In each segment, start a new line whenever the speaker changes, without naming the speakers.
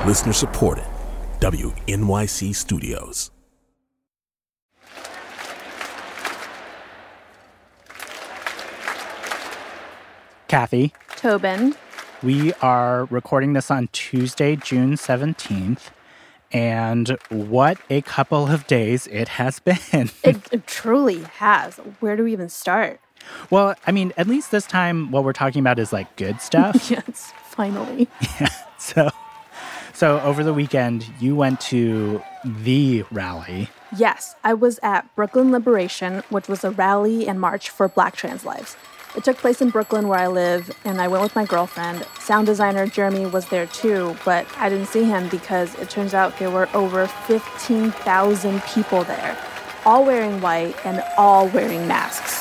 Listener supported. WNYC Studios.
Kathy.
Tobin.
We are recording this on Tuesday, June 17th. And what a couple of days it has been.
It truly has. Where do we even start?
Well, I mean, at least this time, what we're talking about is like good stuff.
Yes, finally.
Yeah. So over the weekend, you went to the rally.
Yes, I was at Brooklyn Liberation, which was a rally and march for Black trans lives. It took place in Brooklyn, where I live, and I went with my girlfriend. Sound designer Jeremy was there too, but I didn't see him because it turns out there were over 15,000 people there, all wearing white and all wearing masks.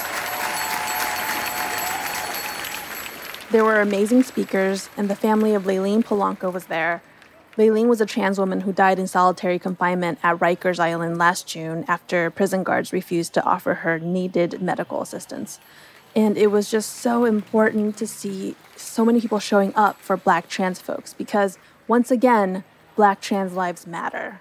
There were amazing speakers, and the family of Layleen Polanco was there. Layleen was a trans woman who died in solitary confinement at Rikers Island last June after prison guards refused to offer her needed medical assistance. And it was just so important to see so many people showing up for Black trans folks because, once again, Black trans lives matter.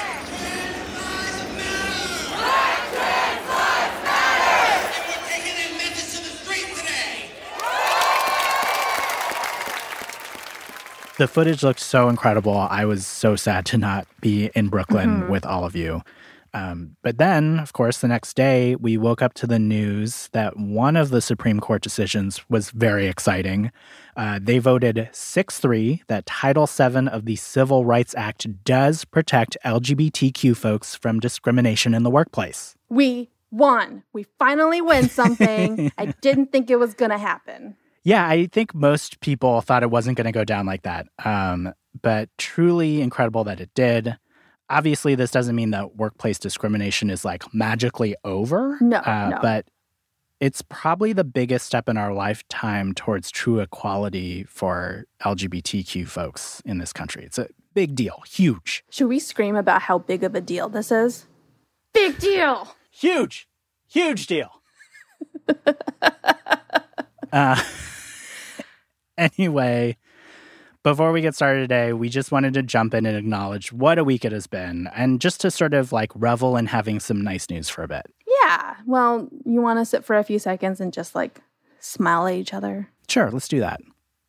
The footage looked so incredible. I was so sad to not be in Brooklyn with all of you. But then, of course, the next day, we woke up to the news that one of the Supreme Court decisions was very exciting. They voted 6-3 that Title VII of the Civil Rights Act does protect LGBTQ folks from discrimination in the workplace.
We won. We finally win something. I didn't think it was going to happen.
Yeah, I think most people thought it wasn't going to go down like that. But truly incredible that it did. Obviously, this doesn't mean that workplace discrimination is like magically over.
No.
But it's probably the biggest step in our lifetime towards true equality for LGBTQ folks in this country. It's a big deal. Huge.
Should we scream about how big of a deal this is? Big deal!
Huge. Huge deal. Anyway, before we get started today, we just wanted to jump in and acknowledge what a week it has been, and just to sort of like revel in having some nice news for a bit.
Yeah. Well, you want to sit for a few seconds and just like smile at each other?
Sure, let's do that.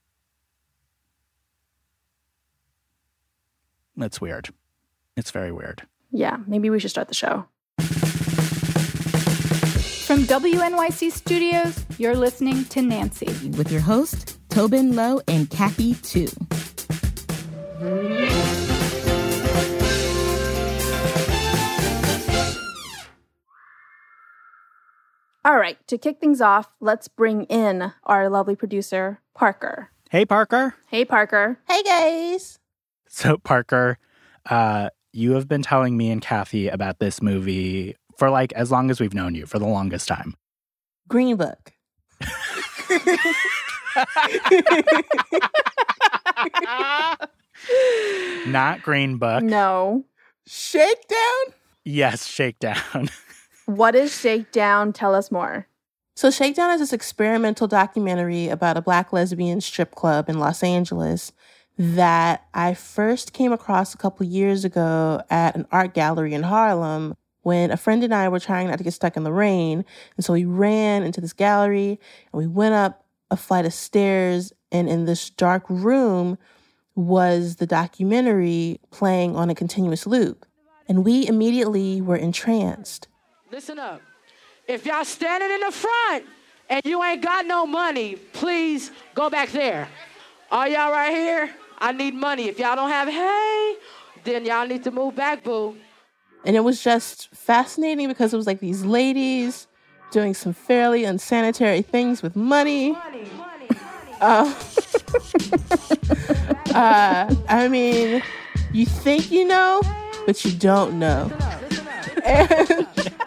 That's weird. It's very weird.
Yeah, maybe we should start the show.
From WNYC Studios, you're listening to Nancy.
With your host, Tobin Lowe and Kathy Tu.
All right, to kick things off, let's bring in our lovely producer, Parker.
Hey, Parker.
Hey, Parker.
Hey, guys.
So, Parker, you have been telling me and Kathy about this movie for like as long as we've known you, for the longest time.
Green Book.
Not Green Book.
No.
Shakedown?
Yes, Shakedown.
What is Shakedown? Tell us more.
So Shakedown is this experimental documentary about a Black lesbian strip club in Los Angeles that I first came across a couple years ago at an art gallery in Harlem when a friend and I were trying not to get stuck in the rain. And so we ran into this gallery and we went up a flight of stairs, and in this dark room was the documentary playing on a continuous loop. And we immediately were entranced.
Listen up. If y'all standing in the front and you ain't got no money, please go back there. All y'all right here? I need money. If y'all don't have hay, then y'all need to move back, boo.
And it was just fascinating because it was like these ladies doing some fairly unsanitary things with money. I mean, you think you know, but you don't know. And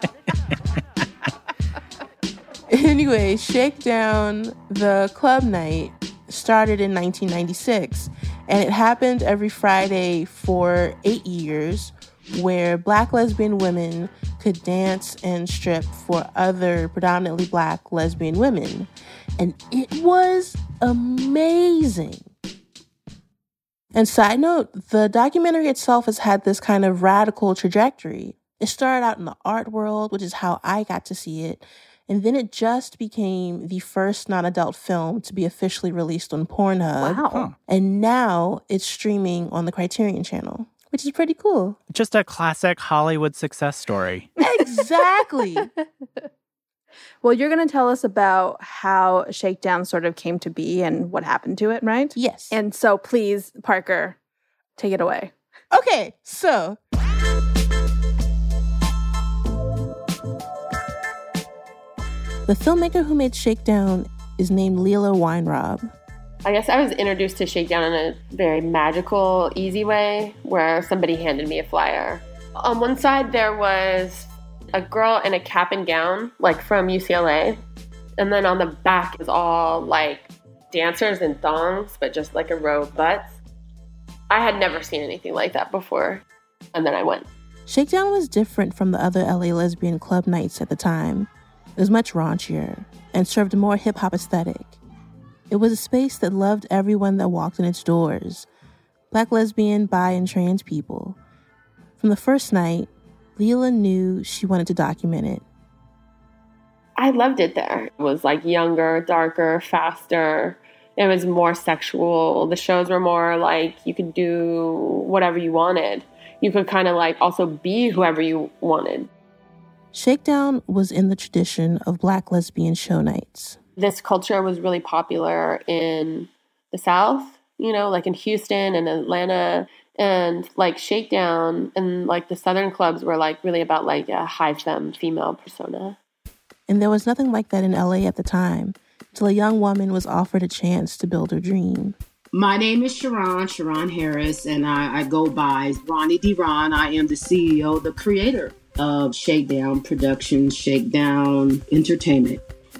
anyway, Shakedown, the club night, started in 1996, and it happened every Friday for 8 years, where Black lesbian women could dance and strip for other predominantly Black lesbian women. And it was amazing. And side note, the documentary itself has had this kind of radical trajectory. It started out in the art world, which is how I got to see it. And then it just became the first non-adult film to be officially released on Pornhub.
Wow.
And now it's streaming on the Criterion Channel, which is pretty cool.
Just a classic Hollywood success story.
Exactly.
Well, you're going to tell us about how Shakedown sort of came to be and what happened to it, right?
Yes.
And so please, Parker, take it away.
Okay, so the filmmaker who made Shakedown is named Leela Weinrob.
I guess I was introduced to Shakedown in a very magical, easy way where somebody handed me a flyer. On one side, there was a girl in a cap and gown, like from UCLA. And then on the back is all like dancers in thongs, but just like a row of butts. I had never seen anything like that before. And then I went.
Shakedown was different from the other LA lesbian club nights at the time. It was much raunchier and served a more hip-hop aesthetic. It was a space that loved everyone that walked in its doors. Black, lesbian, bi, and trans people. From the first night, Leela knew she wanted to document it.
I loved it there. It was like younger, darker, faster. It was more sexual. The shows were more like you could do whatever you wanted. You could kind of like also be whoever you wanted.
Shakedown was in the tradition of Black lesbian show nights.
This culture was really popular in the South, you know, like in Houston and Atlanta. And like Shakedown and like the Southern clubs were like really about like a high femme female persona.
And there was nothing like that in LA at the time, until a young woman was offered a chance to build her dream.
My name is Sharon Harris, and I go by Ronnie D. Ron. I am the CEO, the creator of Shakedown Productions, Shakedown Entertainment.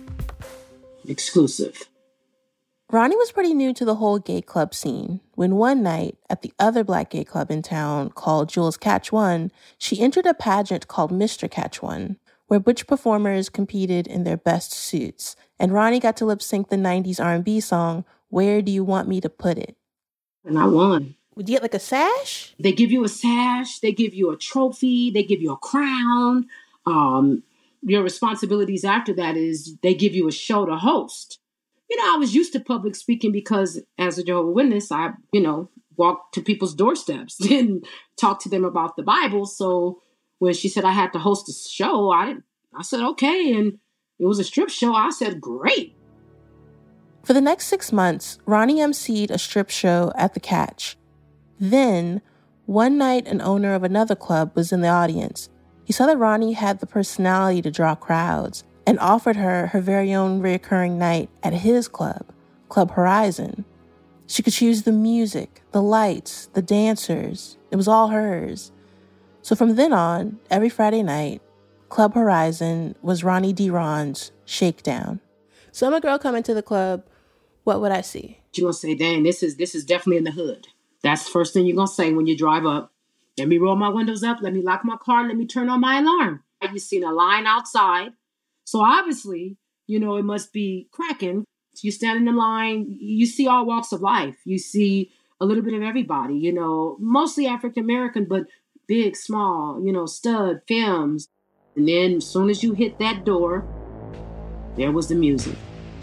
Exclusive.
Ronnie was pretty new to the whole gay club scene when one night at the other Black gay club in town called Jules Catch One, she entered a pageant called Mr. Catch One, where butch performers competed in their best suits, and Ronnie got to lip sync the 90s R&B song, Where Do You Want Me to Put It?
And I won.
Would you get like a sash?
They give you a sash, they give you a trophy, they give you a crown. Your responsibilities after that is they give you a show to host. You know, I was used to public speaking because as a Jehovah's Witness, I, walked to people's doorsteps and talked to them about the Bible. So when she said I had to host a show, I said, okay. And it was a strip show. I said, great.
For the next 6 months, Ronnie emceed a strip show at the Catch. Then, one night, an owner of another club was in the audience. He saw that Ronnie had the personality to draw crowds and offered her her very own recurring night at his club, Club Horizon. She could choose the music, the lights, the dancers. It was all hers. So from then on, every Friday night, Club Horizon was Ronnie D. Ron's Shakedown. So I'm a girl coming to the club. What would I see?
You're going to say, dang, this is definitely in the hood. That's the first thing you're going to say when you drive up. Let me roll my windows up. Let me lock my car. Let me turn on my alarm. You've seen a line outside. So obviously, it must be cracking. You stand in the line. You see all walks of life. You see a little bit of everybody, mostly African-American, but big, small, stud, femmes. And then as soon as you hit that door, there was the music.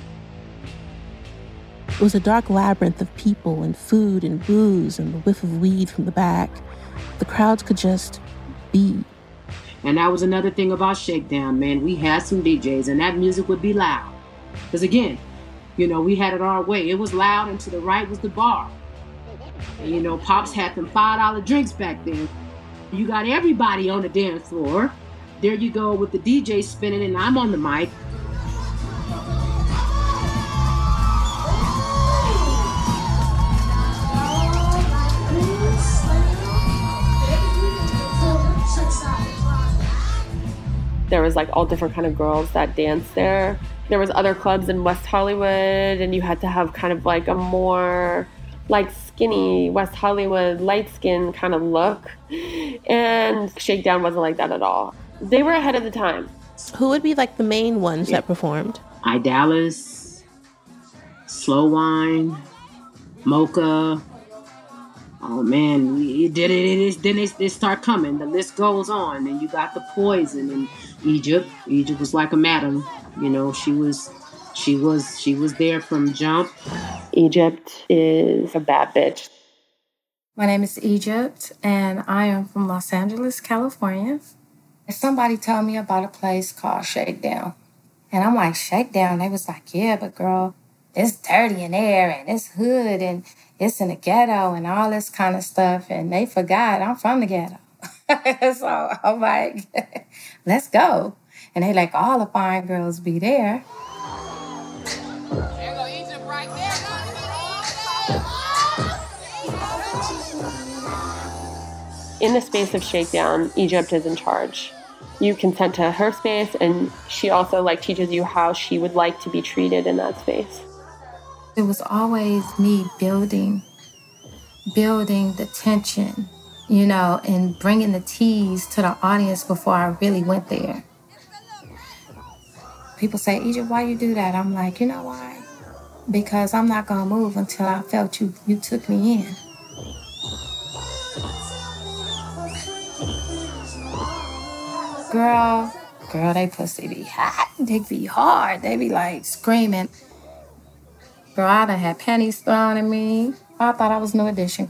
It was a dark labyrinth of people and food and booze and the whiff of weed from the back. The crowds could just be.
And that was another thing about Shakedown, man. We had some DJs and that music would be loud. Because again, we had it our way. It was loud and to the right was the bar. And, Pops had them $5 drinks back then. You got everybody on the dance floor. There you go with the DJ spinning and I'm on the mic.
There was like all different kind of girls that danced there. There was other clubs in West Hollywood and you had to have kind of like a more like skinny West Hollywood light skin kind of look. And Shakedown wasn't like that at all. They were ahead of the time.
Who would be like the main ones that performed?
Idalis, Slow Wine, Mocha, Oh man, you did it. Then they start coming. The list goes on, and you got the Poison in Egypt. Egypt was like a madam. You know, she was there from jump.
Egypt is a bad bitch.
My name is Egypt, and I am from Los Angeles, California. Somebody told me about a place called Shakedown. And I'm like, Shakedown? They was like, yeah, but girl, it's dirty in there, and it's hood, and it's in the ghetto, and all this kind of stuff. And they forgot I'm from the ghetto. So I'm like, let's go. And they like, all the fine girls be there.
There go Egypt right there. In the space of Shakedown, Egypt is in charge. You consent to her space, and she also teaches you how she would like to be treated in that space.
It was always me building the tension, and bringing the tease to the audience before I really went there. People say, Egypt, why you do that? I'm like, you know why? Because I'm not gonna move until I felt you took me in. Girl, they pussy be hot. They be hard. They be screaming. Girl, I done had pennies thrown at me. I thought I was New Edition.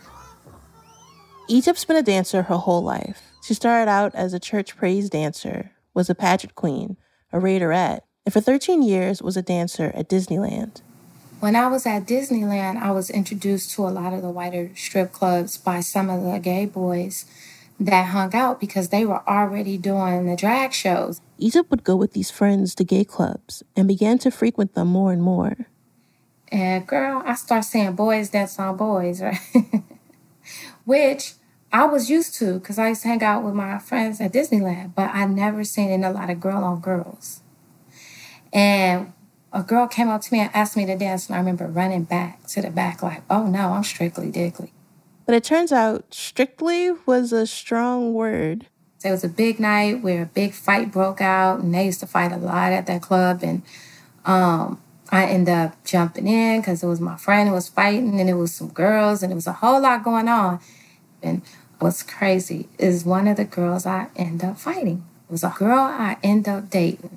Egypt's been a dancer her whole life. She started out as a church praise dancer, was a pageant queen, a raiderette, and for 13 years was a dancer at Disneyland.
When I was at Disneyland, I was introduced to a lot of the whiter strip clubs by some of the gay boys that hung out because they were already doing the drag shows.
Egypt would go with these friends to gay clubs and began to frequent them more and more.
And girl, I started seeing boys dance on boys, right? Which I was used to because I used to hang out with my friends at Disneyland, but I never seen a lot of girl on girls. And a girl came up to me and asked me to dance, and I remember running back to the back like, oh no, I'm strictly diggly.
But it turns out strictly was a strong word.
It was a big night where a big fight broke out, and they used to fight a lot at that club. And I ended up jumping in because it was my friend who was fighting, and it was some girls, and it was a whole lot going on. And what's crazy is one of the girls I ended up fighting. It was a girl I ended up dating.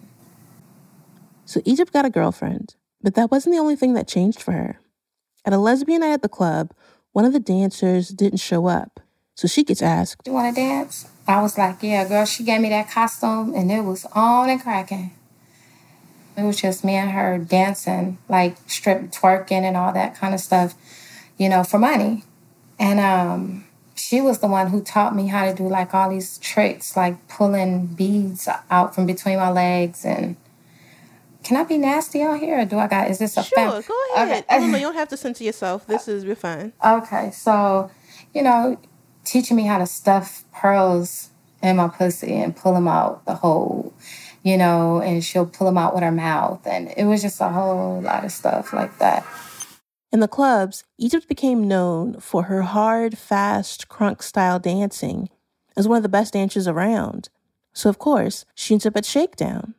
So Egypt got a girlfriend, but that wasn't the only thing that changed for her. At a lesbian night at the club, one of the dancers didn't show up. So she gets asked,
you want to dance? I was like, yeah, girl. She gave me that costume, and it was on and cracking. It was just me and her dancing, strip twerking and all that kind of stuff, for money. And she was the one who taught me how to do all these tricks, like pulling beads out from between my legs. And can I be nasty on here, or is this a
Sure, go ahead. Okay. No, you don't have to censor yourself. You're fine.
Okay, so, teaching me how to stuff pearls in my pussy and pull them out the hole, and she'll pull them out with her mouth. And it was just a whole lot of stuff like that.
In the clubs, Egypt became known for her hard, fast, crunk-style dancing as one of the best dancers around. So, of course, she ends up at Shakedown.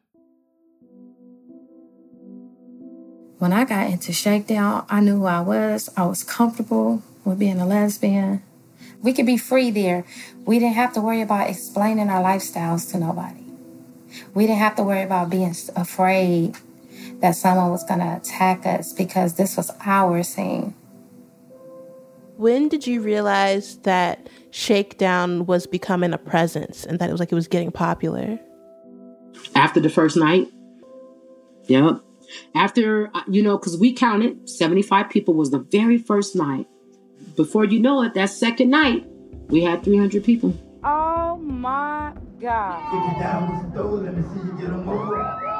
When I got into Shakedown, I knew who I was. I was comfortable with being a lesbian. We could be free there. We didn't have to worry about explaining our lifestyles to nobody. We didn't have to worry about being afraid that someone was going to attack us because this was our scene.
When did you realize that Shakedown was becoming a presence and that it was getting popular?
After the first night. Yep. After, because we counted 75 people was the very first night. Before you know it, that second night, we had 300 people.
Oh my God.
If you down with the dough, let me see you get them over.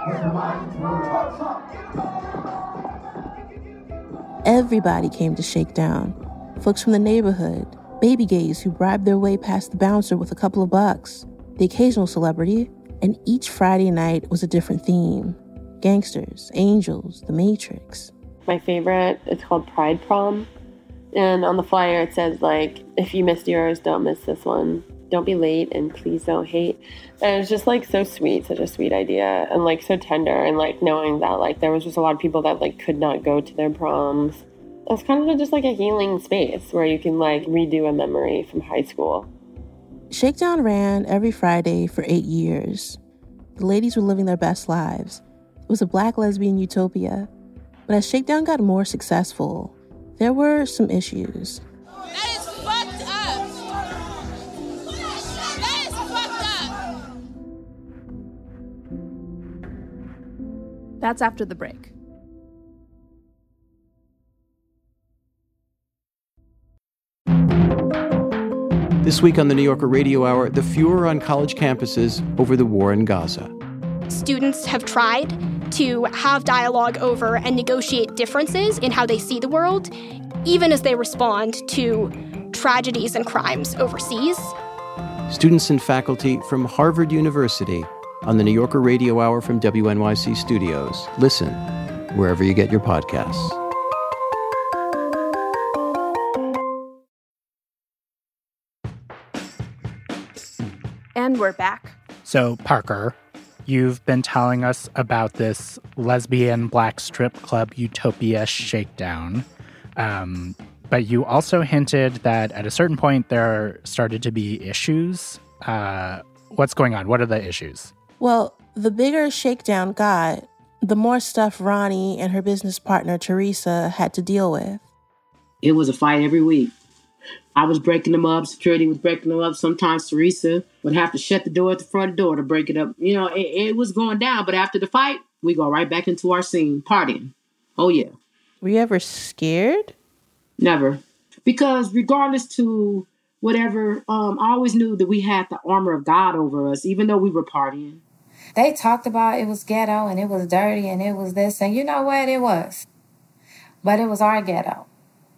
Everybody came to Shakedown. Folks from the neighborhood, baby gays who bribed their way past the bouncer with a couple of bucks, the occasional celebrity, and each Friday night was a different theme. Gangsters, angels, the Matrix.
My favorite, it's called Pride Prom. And on the flyer it says, if you missed yours, don't miss this one. Don't be late and please don't hate. And it's just so sweet, such a sweet idea. And so tender, and knowing that there was just a lot of people that could not go to their proms. It's kind of just like a healing space where you can like redo a memory from high school.
Shakedown ran every Friday for 8 years. The ladies were living their best lives. It was a Black lesbian utopia. But as Shakedown got more successful, there were some issues.
That is fucked up. That is fucked up.
That's after the break.
This week on the New Yorker Radio Hour, the furor on college campuses over the war in Gaza.
Students have tried to have dialogue over and negotiate differences in how they see the world, even as they respond to tragedies and crimes overseas.
Students and faculty from Harvard University on the New Yorker Radio Hour from WNYC Studios. Listen wherever you get your podcasts.
And we're back.
So, Parker, you've been telling us about this lesbian Black strip club utopia Shakedown. But you also hinted that at a certain point there started to be issues. What's going on? What are the issues?
Well, the bigger Shakedown got, the more stuff Ronnie and her business partner Teresa had to deal with.
It was a fight every week. I was breaking them up. Security was breaking them up. Sometimes Teresa would have to shut the door at the front door to break it up. You know, it was going down. But after the fight, we go right back into our scene, partying. Oh, yeah.
Were you ever scared?
Never. Because regardless to whatever, I always knew that we had the armor of God over us, even though we were partying.
They talked about it was ghetto and it was dirty and it was this. And you know what? It was. But it was our ghetto.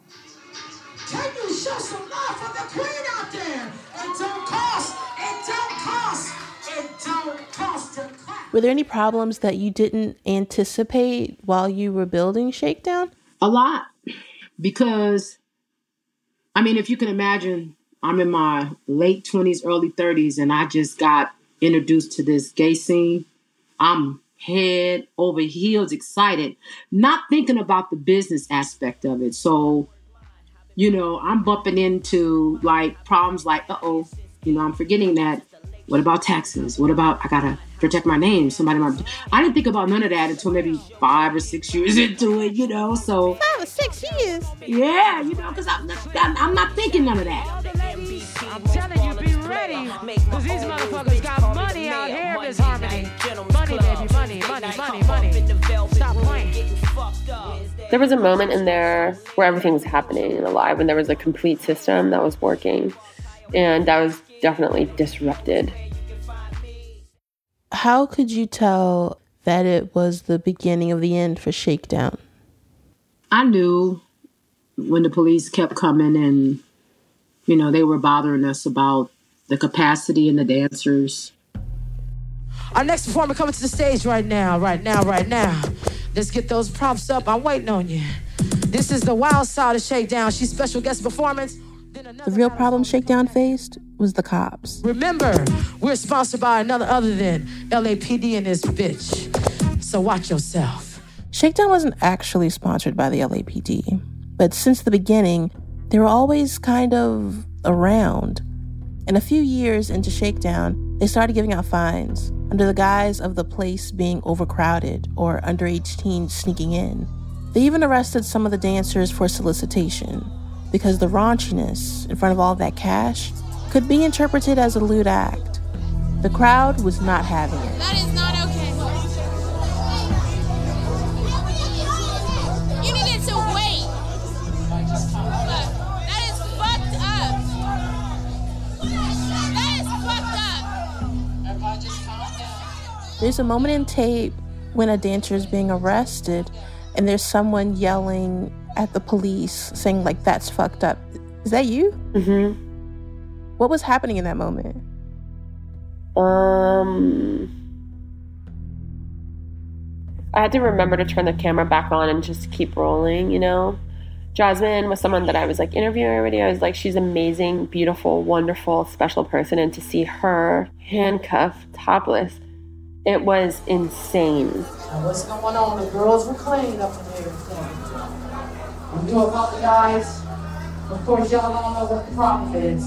Can you show some love for the queen out there? It don't cost. It don't cost. It don't cost to clap.
Were there any problems that you didn't anticipate while you were building Shakedown?
A lot. Because, I mean, if you can imagine, I'm in my late 20s, early 30s, and I just got introduced to this gay scene. I'm head over heels excited, not thinking about the business aspect of it. So, you know, I'm bumping into like problems like, I'm forgetting that. What about taxes? What about, I gotta protect my name. I didn't think about none of that until maybe 5 or 6 years into it, you know, so.
5 or 6 years?
Yeah, you know, because I'm not thinking none of that.
I'm telling you, be ready, because these motherfuckers got money out here in this harmony. Money, baby, money. Stop playing.
There was a moment in there where everything was happening and alive, when there was a complete system that was working, and that was definitely disrupted.
How could you tell that it was the beginning of the end for Shakedown?
I knew when the police kept coming and, you know, they were bothering us about the capacity and the dancers.
Our next performer coming to the stage right now. Let's get those props up. I'm waiting on you. This is the wild side of Shakedown. She's special guest performance.
The real problem Shakedown faced was the cops.
Remember, we're sponsored by another other than LAPD and this bitch. So watch yourself.
Shakedown wasn't actually sponsored by the LAPD, but since the beginning, they were always kind of around. And a few years into Shakedown, they started giving out fines under the guise of the place being overcrowded or underage teens sneaking in. They even arrested some of the dancers for solicitation because the raunchiness in front of all that cash could be interpreted as a lewd act. The crowd was not having it.
That is not okay. You needed to wait. That is fucked up. That is fucked up. Everybody just calm down.
There's a moment in tape when a dancer is being arrested and there's someone yelling at the police saying, like, that's fucked up. Is that you?
Mm-hmm.
What was happening in that moment?
I had to remember to turn the camera back on and just keep rolling, you know? Jasmine was someone that I was like interviewing already. I was like, she's amazing, beautiful, wonderful, special person. And to see her handcuffed, topless, it was insane.
Now what's going on? The girls were clean up in here.
I do apologize. Of course, y'all don't know what the problem is.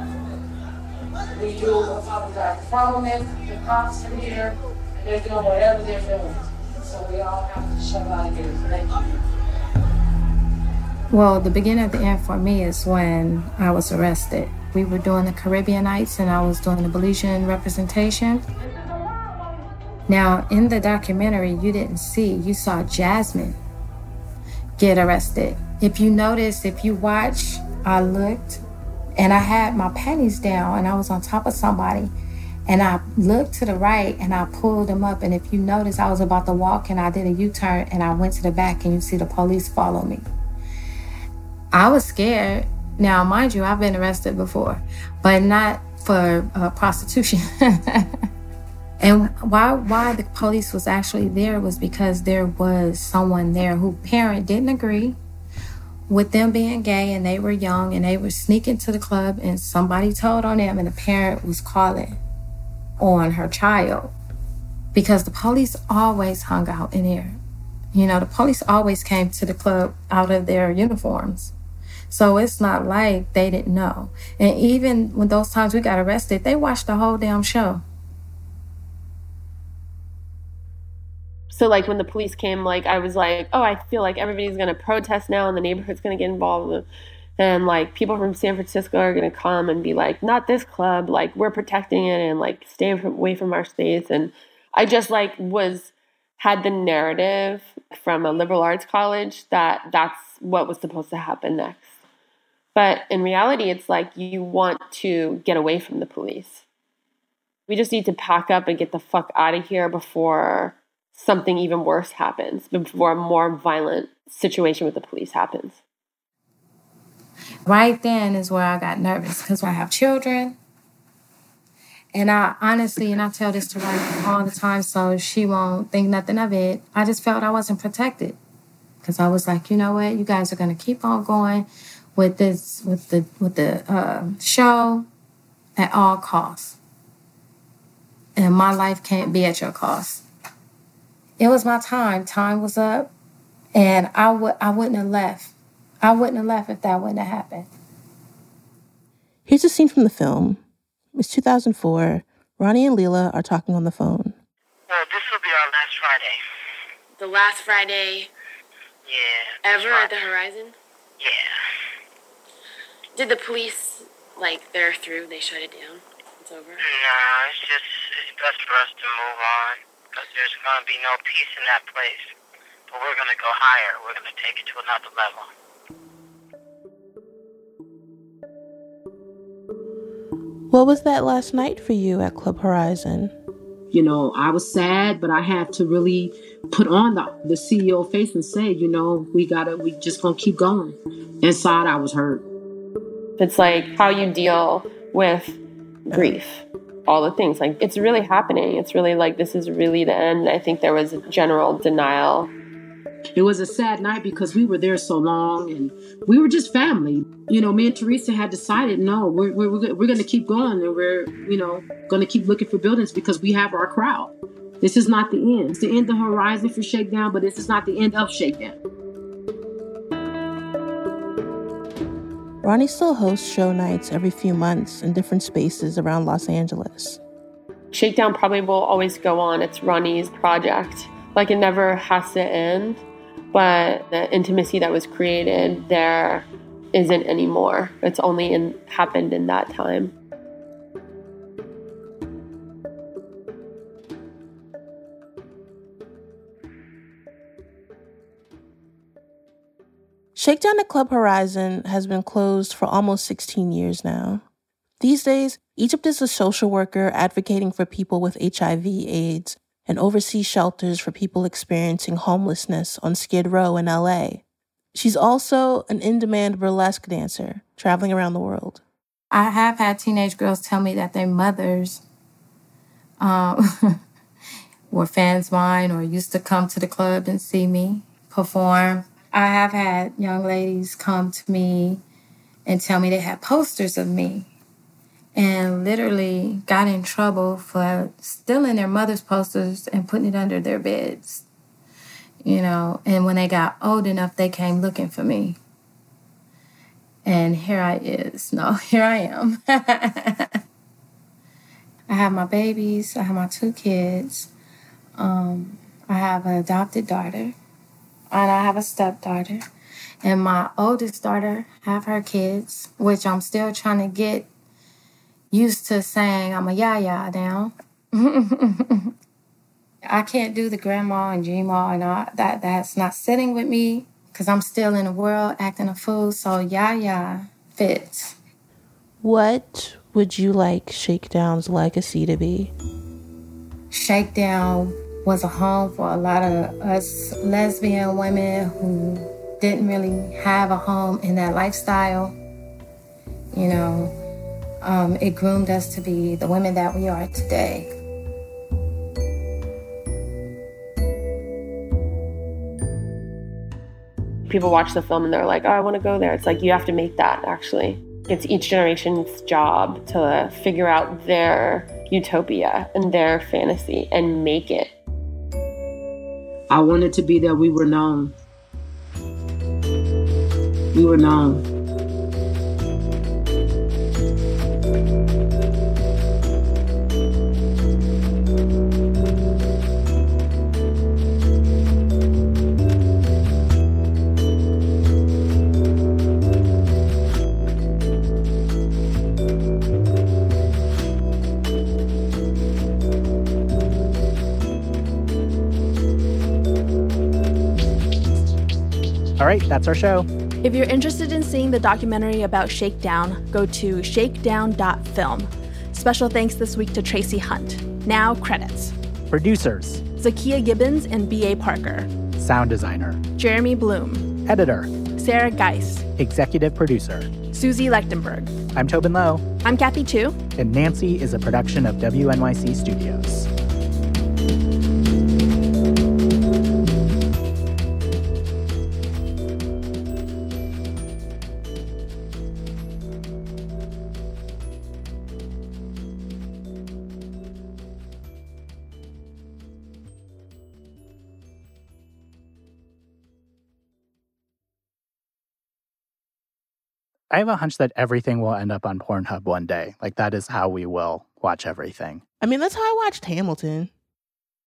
We do apologize. The problem is the cops are here and they're doing whatever they're doing. So we all have to shut out of here. Thank you.
Well, the beginning of the end for me is when I was arrested. We were doing the Caribbean Nights and I was doing the Belizean representation. Now, in the documentary, you didn't see, you saw Jasmine get arrested. If you notice, if you watch, I looked and I had my panties down and I was on top of somebody and I looked to the right and I pulled them up. And if you notice, I was about to walk and I did a U-turn and I went to the back and you see the police follow me. I was scared. Now, mind you, I've been arrested before, but not for prostitution. And why the police was actually there was because there was someone there whose parent didn't agree with them being gay, and they were young and they were sneaking to the club, and somebody told on them, and the parent was calling on her child because the police always hung out in there. You know, the police always came to the club out of their uniforms. So it's not like they didn't know. And even when those times we got arrested, they watched the whole damn show.
So like when the police came, like I was like, oh, I feel like everybody's going to protest now and the neighborhood's going to get involved. And like people from San Francisco are going to come and be like, not this club, like we're protecting it and like stay away from our space. And I just like had the narrative from a liberal arts college that that's what was supposed to happen next. But in reality, it's like you want to get away from the police. We just need to pack up and get the fuck out of here before something even worse happens, before a more violent situation with the police happens.
Right then is where I got nervous because I have children. And I honestly, and I tell this to Ryan all the time so she won't think nothing of it, I just felt I wasn't protected. Because I was like, you know what, you guys are going to keep on going with this, with the show at all costs. And my life can't be at your cost. It was my time. Time was up. And I wouldn't have left. I wouldn't have left if that wouldn't have happened.
Here's a scene from the film. It's 2004. Ronnie and Leela are talking on the phone.
Well, this will be our last Friday.
The last Friday?
Yeah.
Ever at the Horizon?
Yeah.
Did the police, like, they're through, they shut it down? It's over?
No, it's best for us to move on, because there's going to be no peace in that place. But we're going to go higher. We're going to take it to another level.
What was that last night for you at Club Horizon?
You know, I was sad, but I had to really put on the CEO face and say, you know, we just gonna keep going. Inside, I was hurt.
It's like how you deal with grief, all the things. Like, it's really happening. It's really like, this is really the end. I think there was a general denial.
It was a sad night because we were there so long and we were just family. You know, me and Teresa had decided, no, we're going to keep going, and we're, you know, going to keep looking for buildings because we have our crowd. This is not the end. It's the end of Horizon for Shakedown, but this is not the end of Shakedown.
Ronnie still hosts show nights every few months in different spaces around Los Angeles.
Shakedown probably will always go on. It's Ronnie's project. Like, it never has to end. But the intimacy that was created there isn't anymore. It's only happened in that time.
Shakedown at Club Horizon has been closed for almost 16 years now. These days, Egypt is a social worker advocating for people with HIV/AIDS and oversees shelters for people experiencing homelessness on Skid Row in LA. She's also an in-demand burlesque dancer, traveling around the world.
I have had teenage girls tell me that their mothers were fans of mine or used to come to the club and see me perform. I have had young ladies come to me and tell me they had posters of me and literally got in trouble for stealing their mother's posters and putting it under their beds. you know, and when they got old enough, they came looking for me. And here I am. I have my babies. I have my 2 kids. I have an adopted daughter. And I have a stepdaughter. And my oldest daughter have her kids, which I'm still trying to get used to saying I'm a yaya now. I can't do the grandma and G-ma and all that. That's not sitting with me because I'm still in the world acting a fool. So yaya fits.
What would you like Shakedown's legacy to be?
Shakedown was a home for a lot of us lesbian women who didn't really have a home in that lifestyle. You know, it groomed us to be the women that we are today.
People watch the film and they're like, oh, I want to go there. It's like, you have to make that, actually. It's each generation's job to figure out their utopia and their fantasy and make it.
I wanted to be that we were known. We were known.
All right, that's our show.
If you're interested in seeing the documentary about Shakedown, go to shakedown.film. Special thanks this week to Tracy Hunt. Now, credits.
Producers:
Zakiya Gibbons and B.A. Parker.
Sound designer:
Jeremy Bloom.
Editor:
Sarah Geis.
Executive producer:
Susie Lechtenberg.
I'm Tobin Lowe.
I'm Kathy Tu.
And Nancy is a production of WNYC Studios. I have a hunch that everything will end up on Pornhub one day. Like, that is how we will watch everything.
I mean, that's how I watched Hamilton.